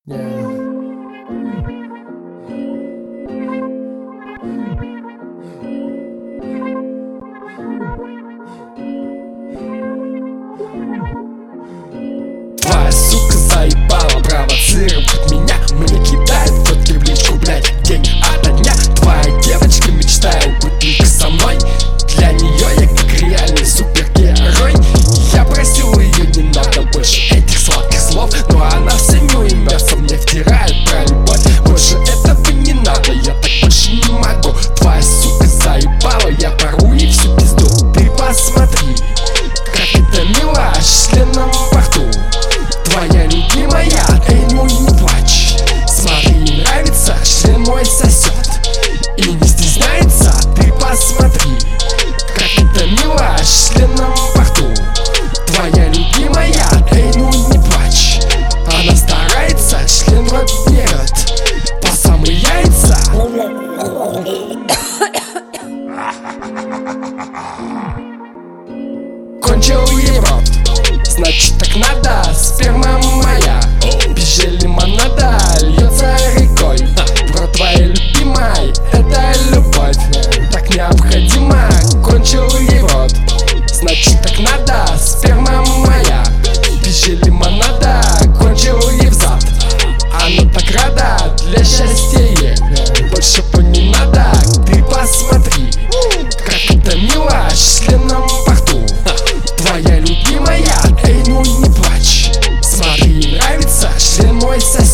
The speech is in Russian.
Твоя сука заебала провоцировать меня. Мне кидает фотки в личку, блять, день ото дня. Твоя девочка мечтает быть только со мной. Для нее я как реальный супергерой. Я просил ее, не надо больше этих сладких слов, но она все мясо мне втирает про любовь. Больше этого не надо, я так больше не могу. Твоя сука заебала, я пору ей всю пизду. Ты посмотри, как это мило, с членом во рту. Твоя любимая, эй, ну не плачь. Смотри, ей нравится, член мой сосет и не стесняется. Ты посмотри, как это мило, с членом во рту. Твоя любимая, эй, ну не плачь. Она старается, член в рот берет по самые яйца. Кончил ей рот, значит так надо, сперма моя. Без лимонада льется рекой. В рот твоей любимой, это любовь так необходима. Кончил ей рот, значит так надо, сперма моя. Без лимонада кончил ей взад. Она так рада, для счастья ей больше бы не надо. Ты посмотри, как это мило, с членом во рту. Твоя любимая, эй, ну не плачь. Смотри, ей нравится, член мой сосед